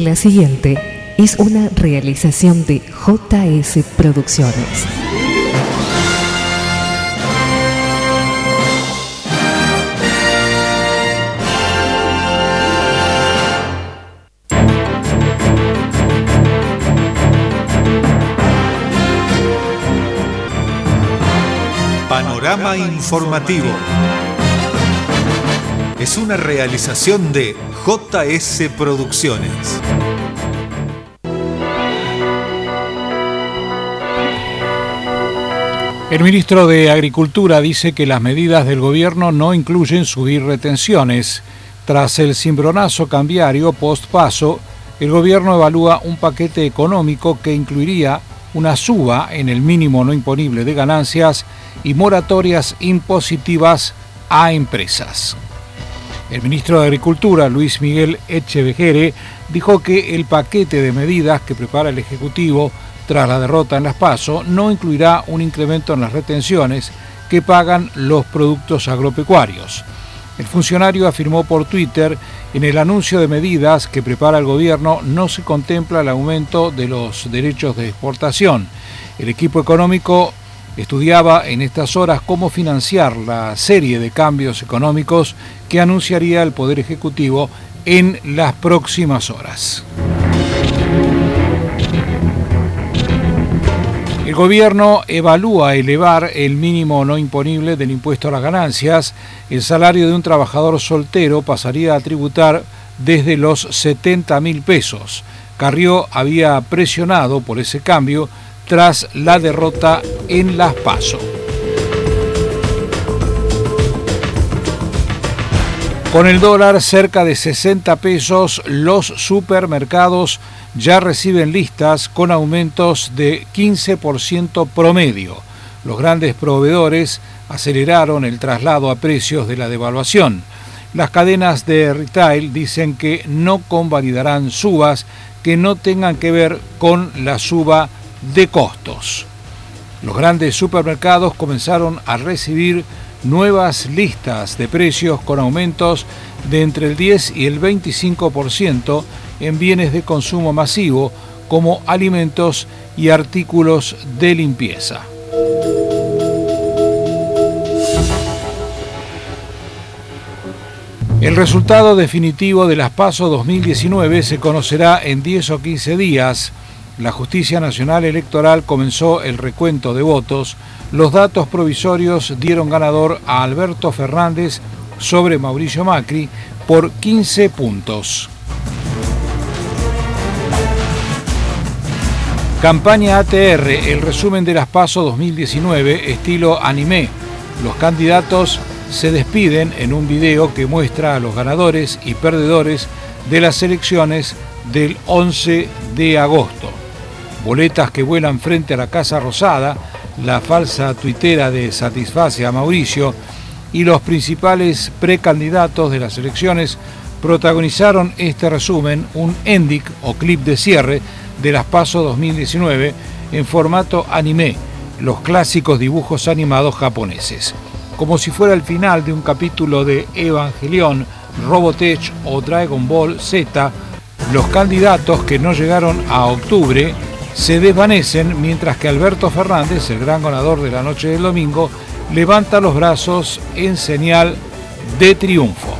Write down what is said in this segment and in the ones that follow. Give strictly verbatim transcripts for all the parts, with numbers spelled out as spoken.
La siguiente es una realización de J S Producciones. Panorama informativo. Es una realización de J S Producciones. El ministro de Agricultura dice que las medidas del gobierno no incluyen subir retenciones. Tras el cimbronazo cambiario post-paso, el gobierno evalúa un paquete económico que incluiría una suba en el mínimo no imponible de ganancias y moratorias impositivas a empresas. El ministro de Agricultura, Luis Miguel Echevejere, dijo que el paquete de medidas que prepara el Ejecutivo tras la derrota en las PASO no incluirá un incremento en las retenciones que pagan los productos agropecuarios. El funcionario afirmó por Twitter: en el anuncio de medidas que prepara el gobierno no se contempla el aumento de los derechos de exportación. El equipo económico estudiaba en estas horas cómo financiar la serie de cambios económicos que anunciaría el Poder Ejecutivo en las próximas horas. El gobierno evalúa elevar el mínimo no imponible del impuesto a las ganancias. El salario de un trabajador soltero pasaría a tributar desde los setenta mil pesos. Carrió había presionado por ese cambio tras la derrota en las PASO. Con el dólar cerca de sesenta pesos, los supermercados ya reciben listas con aumentos de quince por ciento promedio. Los grandes proveedores aceleraron el traslado a precios de la devaluación. Las cadenas de retail dicen que no convalidarán subas que no tengan que ver con la suba de costos. Los grandes supermercados comenzaron a recibir nuevas listas de precios con aumentos de entre el diez y el veinticinco por ciento en bienes de consumo masivo como alimentos y artículos de limpieza. El resultado definitivo de las PASO dos mil diecinueve se conocerá en diez o quince días. La Justicia Nacional Electoral comenzó el recuento de votos. Los datos provisorios dieron ganador a Alberto Fernández sobre Mauricio Macri por quince puntos. Campaña A T R, el resumen de las PASO dos mil diecinueve, estilo anime. Los candidatos se despiden en un video que muestra a los ganadores y perdedores de las elecciones del once de agosto. Boletas que vuelan frente a la Casa Rosada, la falsa tuitera de Satisface a Mauricio y los principales precandidatos de las elecciones protagonizaron este resumen, un endic o clip de cierre de las PASO dos mil diecinueve en formato anime, los clásicos dibujos animados japoneses. Como si fuera el final de un capítulo de Evangelion, Robotech o Dragon Ball Z, los candidatos que no llegaron a octubre se desvanecen mientras que Alberto Fernández, el gran ganador de la noche del domingo, levanta los brazos en señal de triunfo.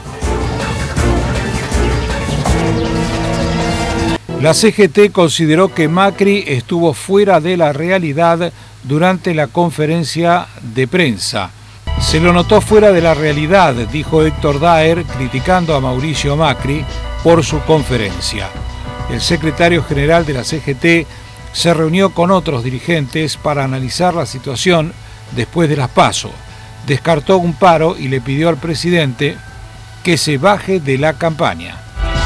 La C G T consideró que Macri estuvo fuera de la realidad durante la conferencia de prensa. Se lo notó fuera de la realidad, dijo Héctor Daer, criticando a Mauricio Macri por su conferencia. El secretario general de la C G T se reunió con otros dirigentes para analizar la situación después de las PASO. Descartó un paro y le pidió al presidente que se baje de la campaña.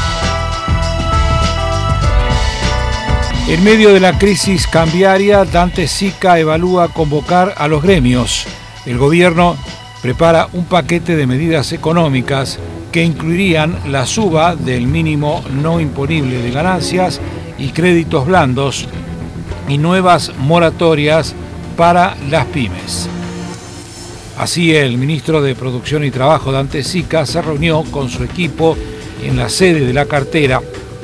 En medio de la crisis cambiaria, Dante Sica evalúa convocar a los gremios. El gobierno prepara un paquete de medidas económicas que incluirían la suba del mínimo no imponible de ganancias y créditos blandos y nuevas moratorias para las pymes. Así, el ministro de Producción y Trabajo, Dante Sica, se reunió con su equipo en la sede de la cartera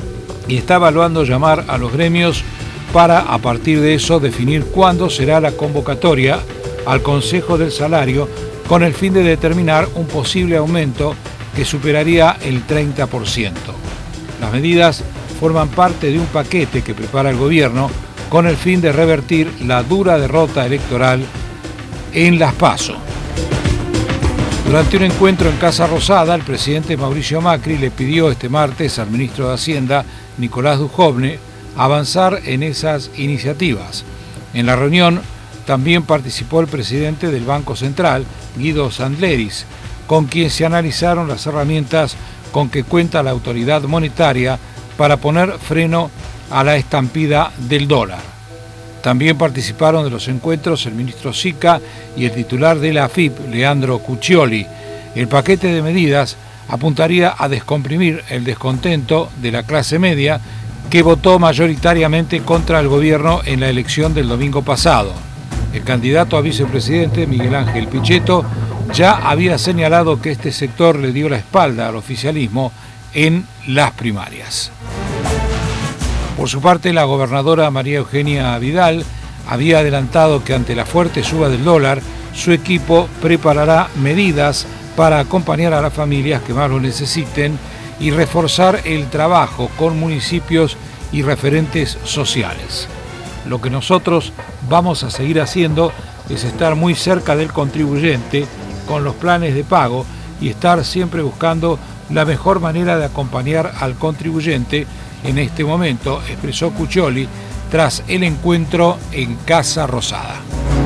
y está evaluando llamar a los gremios para, a partir de eso, definir cuándo será la convocatoria al Consejo del Salario con el fin de determinar un posible aumento que superaría el treinta por ciento. Las medidas forman parte de un paquete que prepara el gobierno con el fin de revertir la dura derrota electoral en las PASO. Durante un encuentro en Casa Rosada, el presidente Mauricio Macri le pidió este martes al ministro de Hacienda, Nicolás Dujovne, avanzar en esas iniciativas. En la reunión también participó el presidente del Banco Central, Guido Sandleris, con quien se analizaron las herramientas con que cuenta la autoridad monetaria para poner freno a la estampida del dólar. También participaron de los encuentros el ministro Sica y el titular de la A F I P, Leandro Cuccioli. El paquete de medidas apuntaría a descomprimir el descontento de la clase media que votó mayoritariamente contra el gobierno en la elección del domingo pasado. El candidato a vicepresidente, Miguel Ángel Pichetto, ya había señalado que este sector le dio la espalda al oficialismo en las primarias. Por su parte, la gobernadora María Eugenia Vidal había adelantado que ante la fuerte suba del dólar, su equipo preparará medidas para acompañar a las familias que más lo necesiten y reforzar el trabajo con municipios y referentes sociales. Lo que nosotros vamos a seguir haciendo es estar muy cerca del contribuyente con los planes de pago y estar siempre buscando la mejor manera de acompañar al contribuyente en este momento, expresó Cuccioli tras el encuentro en Casa Rosada.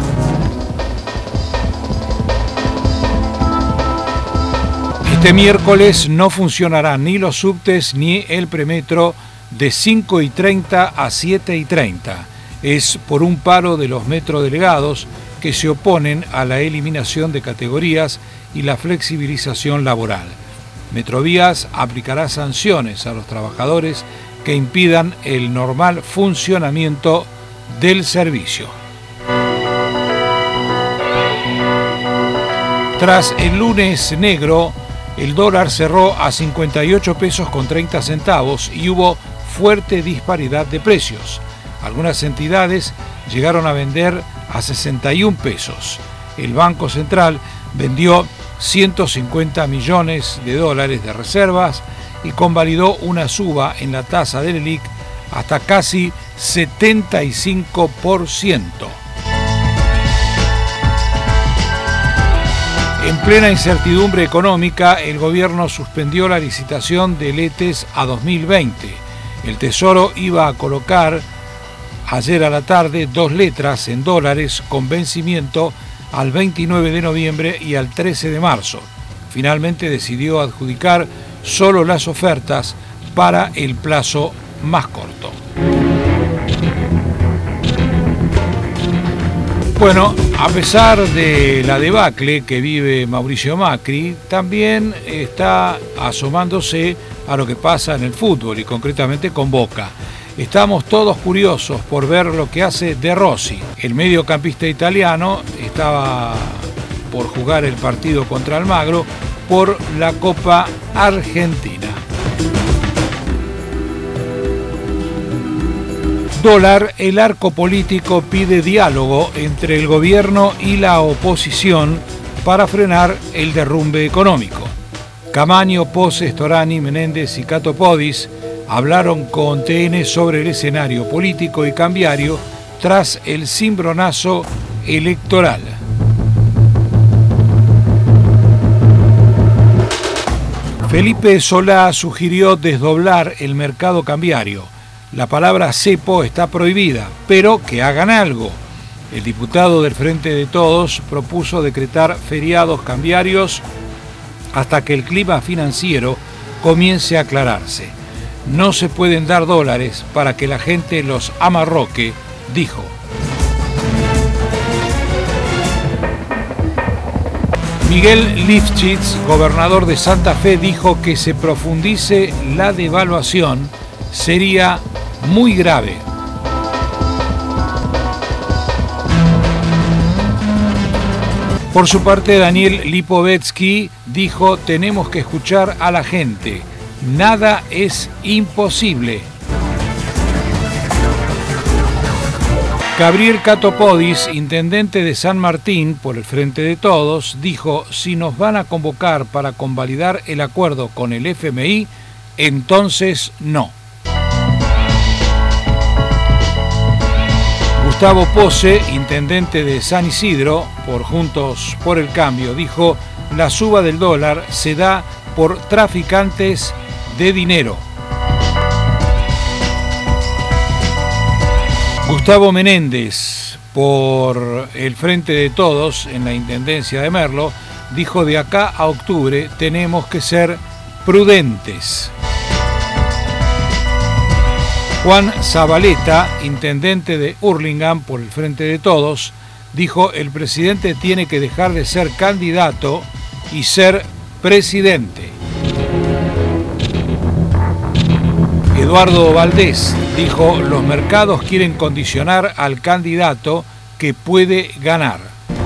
Este miércoles no funcionarán ni los subtes ni el premetro de cinco y treinta a siete y treinta. Es por un paro de los metrodelegados que se oponen a la eliminación de categorías y la flexibilización laboral. Metrovías aplicará sanciones a los trabajadores que impidan el normal funcionamiento del servicio. Tras el lunes negro, el dólar cerró a cincuenta y ocho pesos con treinta centavos y hubo fuerte disparidad de precios. Algunas entidades llegaron a vender a sesenta y un pesos. El Banco Central vendió ciento cincuenta millones de dólares de reservas y convalidó una suba en la tasa del ELIC hasta casi setenta y cinco por ciento. En plena incertidumbre económica, el gobierno suspendió la licitación de letes a dos mil veinte. El Tesoro iba a colocar ayer a la tarde dos letras en dólares con vencimiento al veintinueve de noviembre y al trece de marzo. Finalmente decidió adjudicar solo las ofertas para el plazo más corto. Bueno, a pesar de la debacle que vive Mauricio Macri, también está asomándose a lo que pasa en el fútbol y concretamente con Boca. Estamos todos curiosos por ver lo que hace De Rossi. El mediocampista italiano estaba por jugar el partido contra Almagro por la Copa Argentina. Dólar, el arco político pide diálogo entre el gobierno y la oposición para frenar el derrumbe económico. Camaño, Pose, Storani, Menéndez y Cato Podis hablaron con T N sobre el escenario político y cambiario tras el cimbronazo electoral. Felipe Solá sugirió desdoblar el mercado cambiario. La palabra cepo está prohibida, pero que hagan algo. El diputado del Frente de Todos propuso decretar feriados cambiarios hasta que el clima financiero comience a aclararse. No se pueden dar dólares para que la gente los amarroque, dijo. Miguel Lifchitz, gobernador de Santa Fe, dijo que se profundice la devaluación sería muy grave. Por su parte, Daniel Lipovetsky dijo: tenemos que escuchar a la gente. Nada es imposible. Gabriel Catopodis, intendente de San Martín por el Frente de Todos, dijo: si nos van a convocar para convalidar el acuerdo con el F M I, entonces no. Gustavo Pose, intendente de San Isidro por Juntos por el Cambio, dijo: la suba del dólar se da por traficantes de dinero. Gustavo Menéndez, por el Frente de Todos, en la Intendencia de Merlo, dijo: de acá a octubre tenemos que ser prudentes. Juan Zabaleta, intendente de Hurlingham, por el Frente de Todos, dijo: el presidente tiene que dejar de ser candidato y ser presidente. Eduardo Valdés dijo: los mercados quieren condicionar al candidato que puede ganar.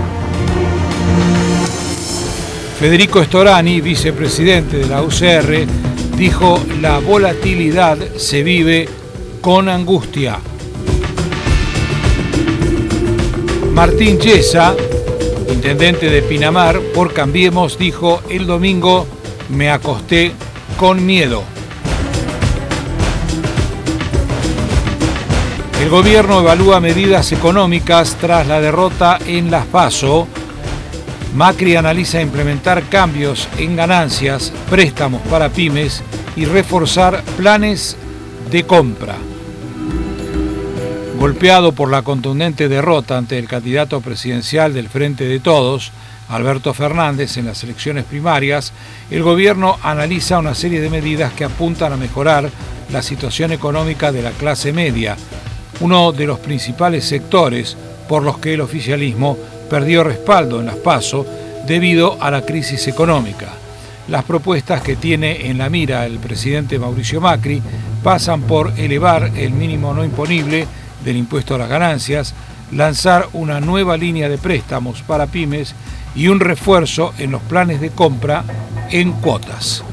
Federico Storani, vicepresidente de la U C R, dijo: la volatilidad se vive con angustia. Martín Yesa, intendente de Pinamar por Cambiemos, dijo: el domingo me acosté con miedo. El gobierno evalúa medidas económicas tras la derrota en las PASO. Macri analiza implementar cambios en ganancias, préstamos para pymes y reforzar planes de compra. Golpeado por la contundente derrota ante el candidato presidencial del Frente de Todos, Alberto Fernández, en las elecciones primarias, el gobierno analiza una serie de medidas que apuntan a mejorar la situación económica de la clase media, uno de los principales sectores por los que el oficialismo perdió respaldo en las PASO debido a la crisis económica. Las propuestas que tiene en la mira el presidente Mauricio Macri pasan por elevar el mínimo no imponible del impuesto a las ganancias, lanzar una nueva línea de préstamos para pymes y un refuerzo en los planes de compra en cuotas.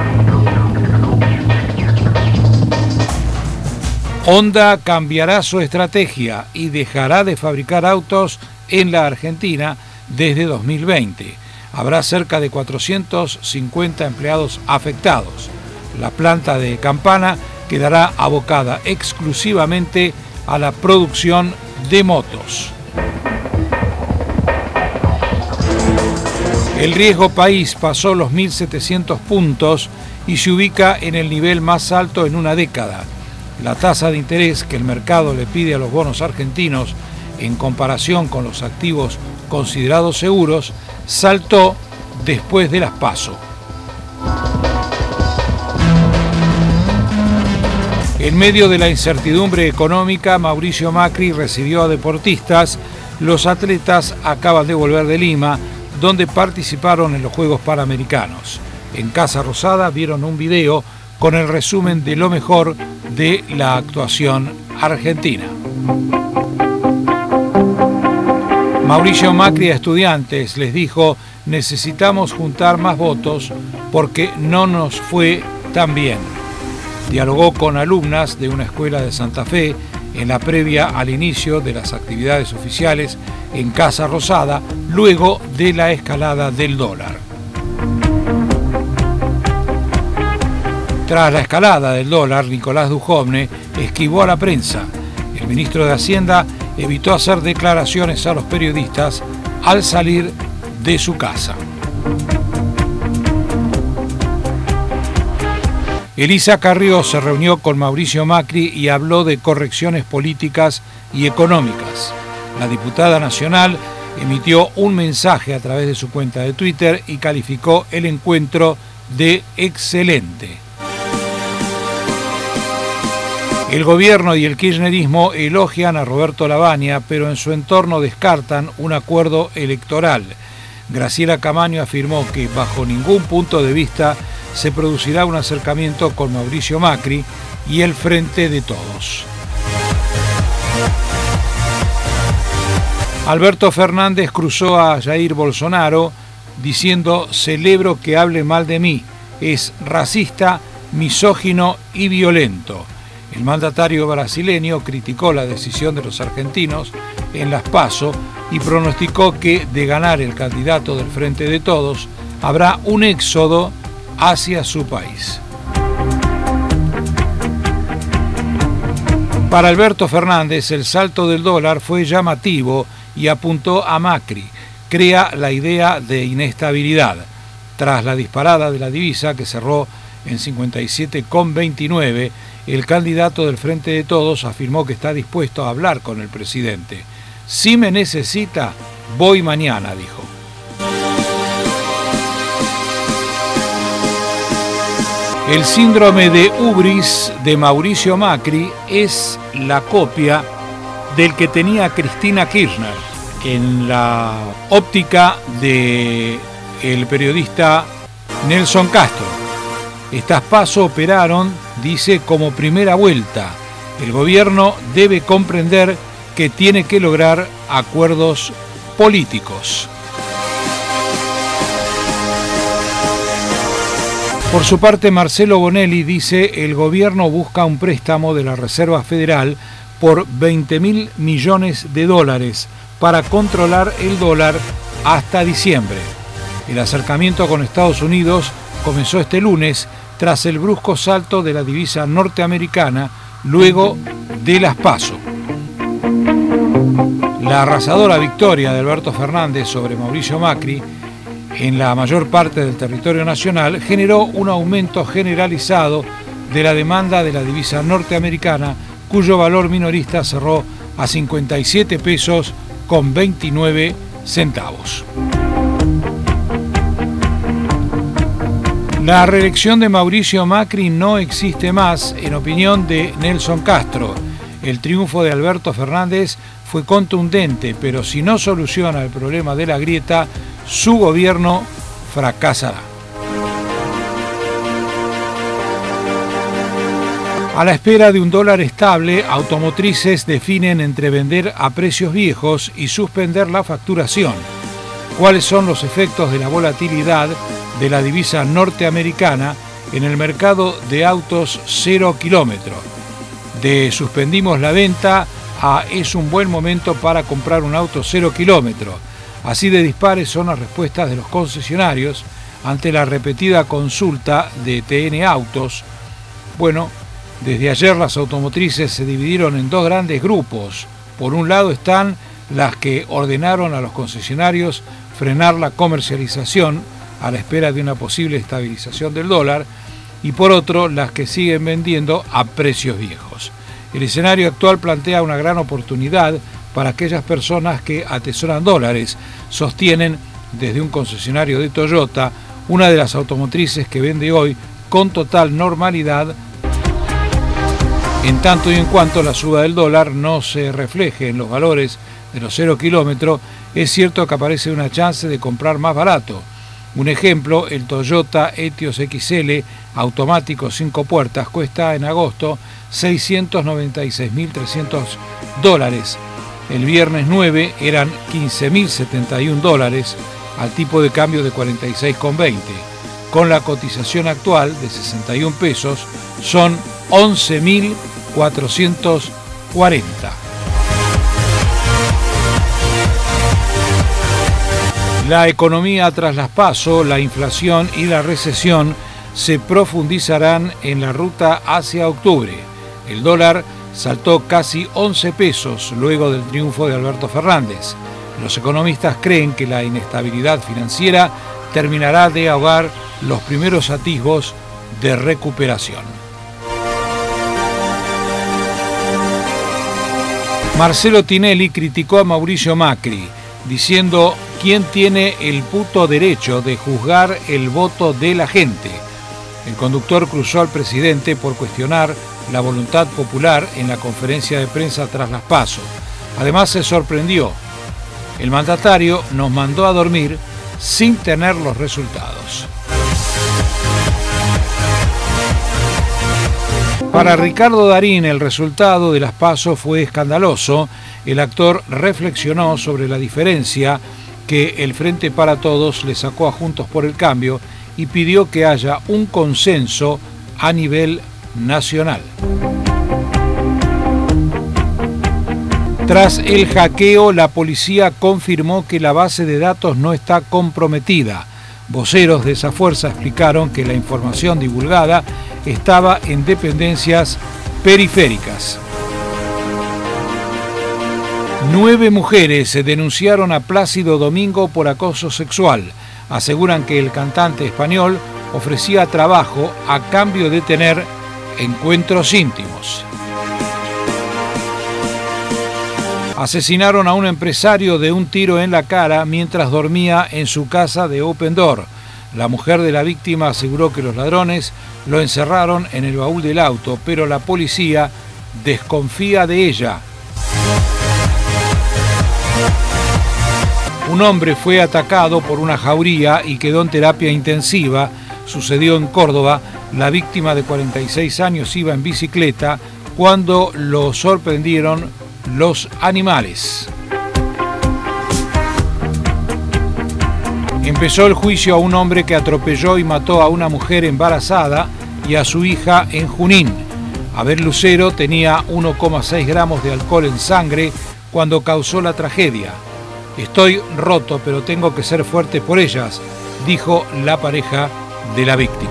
Honda cambiará su estrategia y dejará de fabricar autos en la Argentina desde dos mil veinte. Habrá cerca de cuatrocientos cincuenta empleados afectados. La planta de Campana quedará abocada exclusivamente a la producción de motos. El riesgo país pasó los mil setecientos puntos y se ubica en el nivel más alto en una década. La tasa de interés que el mercado le pide a los bonos argentinos en comparación con los activos considerados seguros saltó después de las PASO. En medio de la incertidumbre económica, Mauricio Macri recibió a deportistas. Los atletas acaban de volver de Lima, donde participaron en los Juegos Panamericanos. En Casa Rosada vieron un video con el resumen de lo mejor de la actuación argentina. Mauricio Macri a estudiantes les dijo: necesitamos juntar más votos porque no nos fue tan bien. Dialogó con alumnas de una escuela de Santa Fe en la previa al inicio de las actividades oficiales en Casa Rosada, luego de la escalada del dólar. Tras la escalada del dólar, Nicolás Dujovne esquivó a la prensa. El ministro de Hacienda evitó hacer declaraciones a los periodistas al salir de su casa. Elisa Carrió se reunió con Mauricio Macri y habló de correcciones políticas y económicas. La diputada nacional emitió un mensaje a través de su cuenta de Twitter y calificó el encuentro de excelente. El gobierno y el kirchnerismo elogian a Roberto Lavagna, pero en su entorno descartan un acuerdo electoral. Graciela Camaño afirmó que bajo ningún punto de vista se producirá un acercamiento con Mauricio Macri y el Frente de Todos. Alberto Fernández cruzó a Jair Bolsonaro diciendo: celebro que hable mal de mí, es racista, misógino y violento. El mandatario brasileño criticó la decisión de los argentinos en las PASO y pronosticó que, de ganar el candidato del Frente de Todos, habrá un éxodo hacia su país. Para Alberto Fernández, el salto del dólar fue llamativo y apuntó a Macri. Crea la idea de inestabilidad. Tras la disparada de la divisa, que cerró en cincuenta y siete con veintinueve, el candidato del Frente de Todos afirmó que está dispuesto a hablar con el presidente. Si me necesita, voy mañana, dijo. El síndrome de Ubris de Mauricio Macri es la copia del que tenía Cristina Kirchner. En la óptica del periodista Nelson Castro, estas PASO operaron, dice, como primera vuelta. El gobierno debe comprender que tiene que lograr acuerdos políticos. Por su parte, Marcelo Bonelli dice: el gobierno busca un préstamo de la Reserva Federal por veinte mil millones de dólares para controlar el dólar hasta diciembre. El acercamiento con Estados Unidos comenzó este lunes tras el brusco salto de la divisa norteamericana luego de las PASO. La arrasadora victoria de Alberto Fernández sobre Mauricio Macri en la mayor parte del territorio nacional generó un aumento generalizado de la demanda de la divisa norteamericana, cuyo valor minorista cerró a cincuenta y siete pesos con veintinueve centavos. La reelección de Mauricio Macri no existe más, en opinión de Nelson Castro. El triunfo de Alberto Fernández fue contundente, pero si no soluciona el problema de la grieta, su gobierno fracasará. A la espera de un dólar estable, automotrices definen entre vender a precios viejos y suspender la facturación. ¿Cuáles son los efectos de la volatilidad de la divisa norteamericana en el mercado de autos cero kilómetro? De suspendimos la venta a es un buen momento para comprar un auto cero kilómetro. Así de dispares son las respuestas de los concesionarios ante la repetida consulta de T N Autos. Bueno, desde ayer las automotrices se dividieron en dos grandes grupos. Por un lado están las que ordenaron a los concesionarios frenar la comercialización a la espera de una posible estabilización del dólar, y por otro las que siguen vendiendo a precios viejos. El escenario actual plantea una gran oportunidad para aquellas personas que atesoran dólares, sostienen desde un concesionario de Toyota, una de las automotrices que vende hoy con total normalidad, en tanto y en cuanto la suba del dólar no se refleje en los valores de los cero kilómetros. Es cierto que aparece una chance de comprar más barato. Un ejemplo, el Toyota Etios X L automático cinco puertas cuesta en agosto seiscientos noventa y seis mil trescientos dólares. El viernes nueve eran quince mil setenta y un dólares al tipo de cambio de cuarenta y seis con veinte. Con la cotización actual de sesenta y un pesos son once mil cuatrocientos cuarenta. La economía tras las PASO, la inflación y la recesión se profundizarán en la ruta hacia octubre. El dólar saltó casi once pesos luego del triunfo de Alberto Fernández. Los economistas creen que la inestabilidad financiera terminará de ahogar los primeros atisbos de recuperación. Marcelo Tinelli criticó a Mauricio Macri, diciendo: ¿quién tiene el puto derecho de juzgar el voto de la gente? El conductor cruzó al presidente por cuestionar la voluntad popular en la conferencia de prensa tras las PASO. Además se sorprendió. El mandatario nos mandó a dormir sin tener los resultados. Para Ricardo Darín, el resultado de las PASO fue escandaloso. El actor reflexionó sobre la diferencia que el Frente para Todos le sacó a Juntos por el Cambio y pidió que haya un consenso a nivel nacional. Tras el hackeo, la policía confirmó que la base de datos no está comprometida. Voceros de esa fuerza explicaron que la información divulgada estaba en dependencias periféricas. Nueve mujeres se denunciaron a Plácido Domingo por acoso sexual. Aseguran que el cantante español ofrecía trabajo a cambio de tener encuentros íntimos. Asesinaron a un empresario de un tiro en la cara mientras dormía en su casa de Open Door. La mujer de la víctima aseguró que los ladrones lo encerraron en el baúl del auto, pero la policía desconfía de ella. Un hombre fue atacado por una jauría y quedó en terapia intensiva. Sucedió en Córdoba. La víctima de cuarenta y seis años iba en bicicleta cuando lo sorprendieron los animales. Empezó el juicio a un hombre que atropelló y mató a una mujer embarazada y a su hija en Junín. Abel Lucero tenía uno coma seis gramos de alcohol en sangre cuando causó la tragedia. Estoy roto, pero tengo que ser fuerte por ellas, dijo la pareja de la víctima.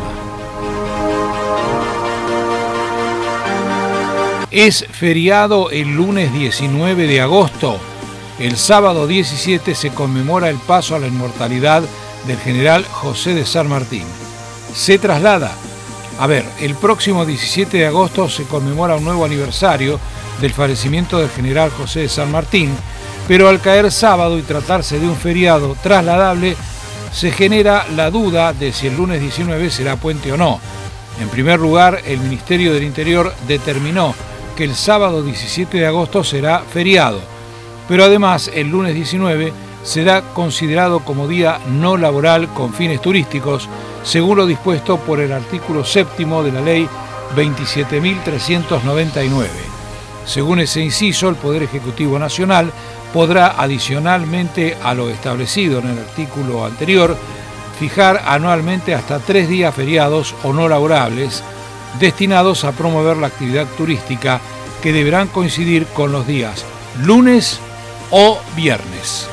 Es feriado el lunes diecinueve de agosto. El sábado diecisiete se conmemora el paso a la inmortalidad del general José de San Martín. Se traslada. A ver, el próximo diecisiete de agosto se conmemora un nuevo aniversario del fallecimiento del general José de San Martín, pero al caer sábado y tratarse de un feriado trasladable, se genera la duda de si el lunes diecinueve será puente o no. En primer lugar, el Ministerio del Interior determinó que el sábado diecisiete de agosto será feriado, pero además el lunes diecinueve será considerado como día no laboral con fines turísticos, según lo dispuesto por el artículo séptimo de la Ley veintisiete mil trescientos noventa y nueve. Según ese inciso, el Poder Ejecutivo Nacional podrá, adicionalmente a lo establecido en el artículo anterior, fijar anualmente hasta tres días feriados o no laborables destinados a promover la actividad turística que deberán coincidir con los días lunes o viernes.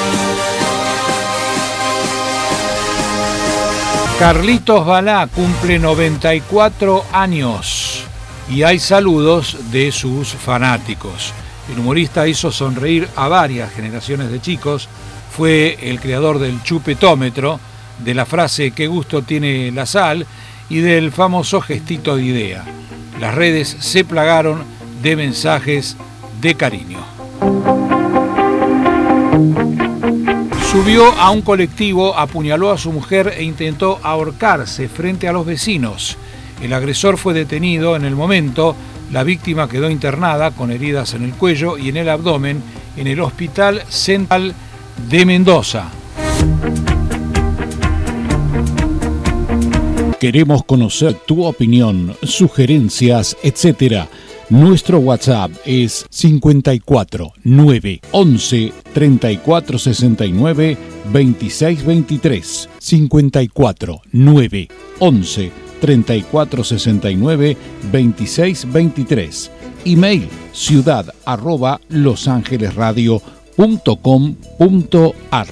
Carlitos Balá cumple noventa y cuatro años y hay saludos de sus fanáticos. El humorista hizo sonreír a varias generaciones de chicos, fue el creador del chupetómetro, de la frase "qué gusto tiene la sal" y del famoso gestito de idea. Las redes se plagaron de mensajes de cariño. Subió a un colectivo, apuñaló a su mujer e intentó ahorcarse frente a los vecinos. El agresor fue detenido en el momento. La víctima quedó internada con heridas en el cuello y en el abdomen en el Hospital Central de Mendoza. Queremos conocer tu opinión, sugerencias, etcétera. Nuestro WhatsApp es cincuenta y cuatro, nueve, once, treinta y cuatro sesenta y nueve, veintiséis veintitrés. cincuenta y cuatro, nueve, once, treinta y cuatro sesenta y nueve, veintiséis veintitrés. Email ciudad arroba losangelesradio punto com punto ar.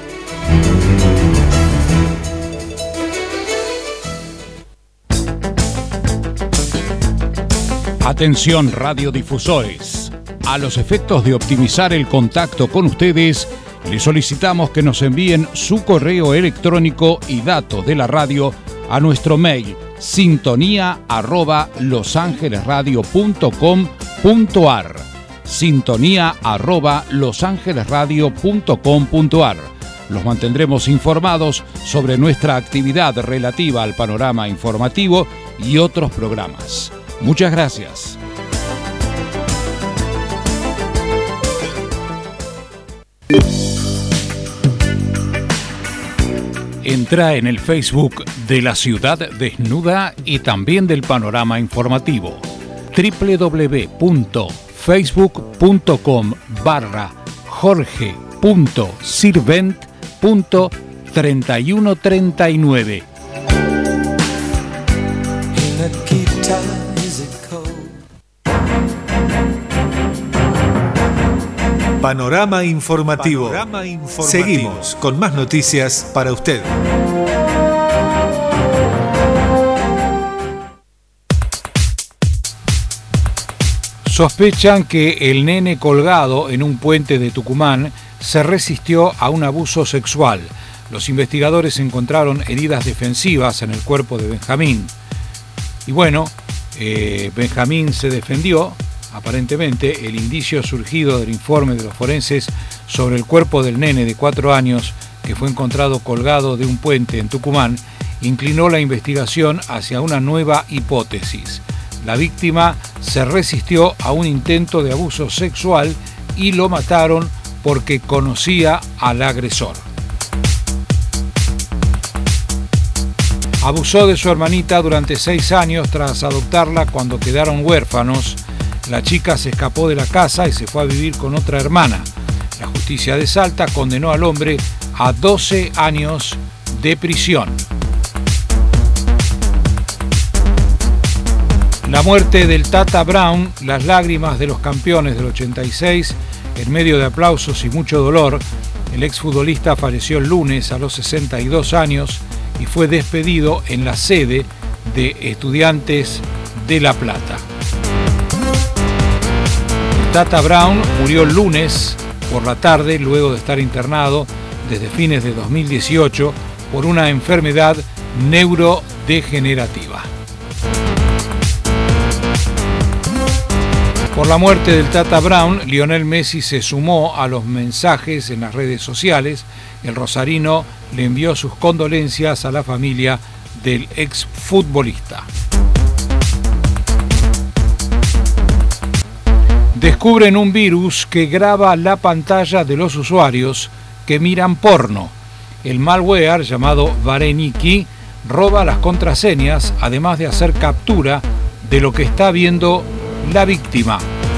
Atención radiodifusores. A los efectos de optimizar el contacto con ustedes, les solicitamos que nos envíen su correo electrónico y datos de la radio a nuestro mail sintonía arroba losangelesradio punto com punto ar. Sintonía arroba losangelesradio punto com punto ar. Los mantendremos informados sobre nuestra actividad relativa al panorama informativo y otros programas. Muchas gracias. Entra en el Facebook de La Ciudad Desnuda y también del Panorama Informativo. doble u doble u doble u punto facebook punto com barra jorge punto sirvent punto treinta y uno treinta y nueve. Panorama informativo. Panorama informativo. Seguimos con más noticias para usted. Sospechan que el nene colgado en un puente de Tucumán se resistió a un abuso sexual. Los investigadores encontraron heridas defensivas en el cuerpo de Benjamín. Y bueno, eh, Benjamín se defendió. Aparentemente, el indicio surgido del informe de los forenses sobre el cuerpo del nene de cuatro años que fue encontrado colgado de un puente en Tucumán inclinó la investigación hacia una nueva hipótesis. La víctima se resistió a un intento de abuso sexual y lo mataron porque conocía al agresor. Abusó de su hermanita durante seis años tras adoptarla cuando quedaron huérfanos. La chica se escapó de la casa y se fue a vivir con otra hermana. La justicia de Salta condenó al hombre a doce años de prisión. La muerte del Tata Brown, las lágrimas de los campeones del ochenta y seis, en medio de aplausos y mucho dolor. El exfutbolista falleció el lunes a los sesenta y dos años y fue despedido en la sede de Estudiantes de La Plata. El Tata Brown murió el lunes por la tarde luego de estar internado desde fines de dos mil dieciocho por una enfermedad neurodegenerativa. Por la muerte del Tata Brown, Lionel Messi se sumó a los mensajes en las redes sociales. El rosarino le envió sus condolencias a la familia del exfutbolista. Descubren un virus que graba la pantalla de los usuarios que miran porno. El malware llamado Vareniki roba las contraseñas, además de hacer captura de lo que está viendo la víctima.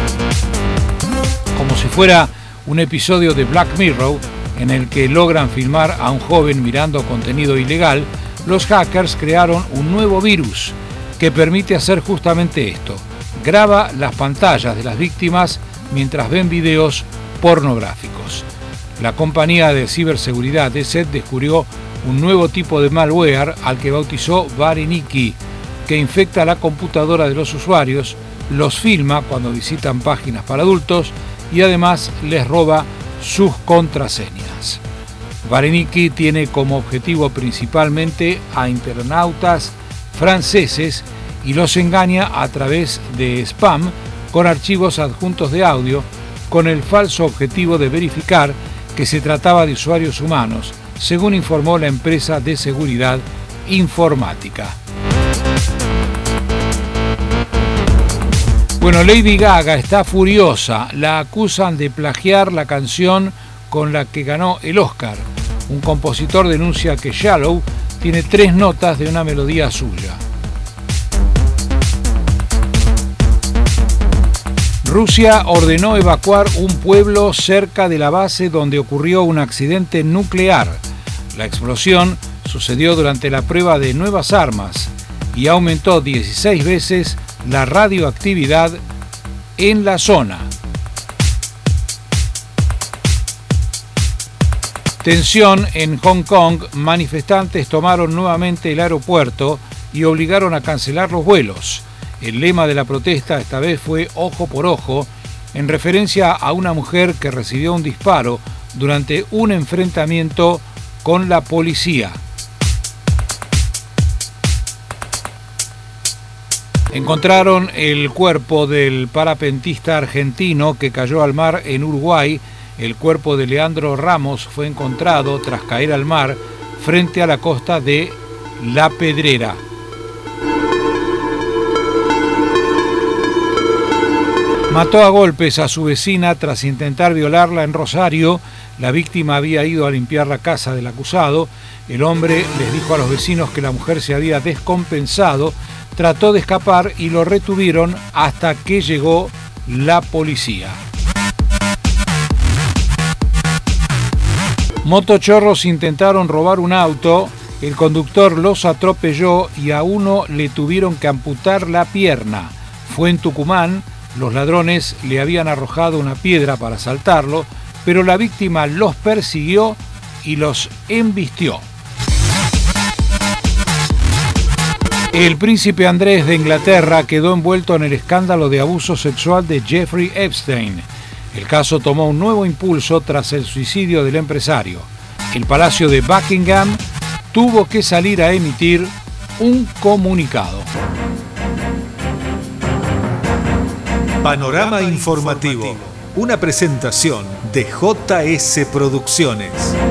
Como si fuera un episodio de Black Mirror en el que logran filmar a un joven mirando contenido ilegal, los hackers crearon un nuevo virus que permite hacer justamente esto. Graba las pantallas de las víctimas mientras ven videos pornográficos. La compañía de ciberseguridad D S E T descubrió un nuevo tipo de malware al que bautizó Vareniki, que infecta la computadora de los usuarios, los filma cuando visitan páginas para adultos y además les roba sus contraseñas. Vareniki tiene como objetivo principalmente a internautas franceses y los engaña a través de spam con archivos adjuntos de audio con el falso objetivo de verificar que se trataba de usuarios humanos, según informó la empresa de seguridad informática. Bueno, Lady Gaga está furiosa. La acusan de plagiar la canción con la que ganó el Oscar. Un compositor denuncia que Shallow tiene tres notas de una melodía suya. Rusia ordenó evacuar un pueblo cerca de la base donde ocurrió un accidente nuclear. La explosión sucedió durante la prueba de nuevas armas y aumentó dieciséis veces la radioactividad en la zona. Tensión en Hong Kong. Manifestantes tomaron nuevamente el aeropuerto y obligaron a cancelar los vuelos. El lema de la protesta esta vez fue ojo por ojo, en referencia a una mujer que recibió un disparo durante un enfrentamiento con la policía. Encontraron el cuerpo del parapentista argentino que cayó al mar en Uruguay. El cuerpo de Leandro Ramos fue encontrado tras caer al mar frente a la costa de La Pedrera. Mató a golpes a su vecina tras intentar violarla en Rosario. La víctima había ido a limpiar la casa del acusado. El hombre les dijo a los vecinos que la mujer se había descompensado. Trató de escapar y lo retuvieron hasta que llegó la policía. Motochorros intentaron robar un auto, el conductor los atropelló y a uno le tuvieron que amputar la pierna. Fue en Tucumán, Los ladrones le habían arrojado una piedra para asaltarlo, pero la víctima los persiguió y los embistió. El príncipe Andrés de Inglaterra quedó envuelto en el escándalo de abuso sexual de Jeffrey Epstein. El caso tomó un nuevo impulso tras el suicidio del empresario. El Palacio de Buckingham tuvo que salir a emitir un comunicado. Panorama informativo, una presentación de J S Producciones.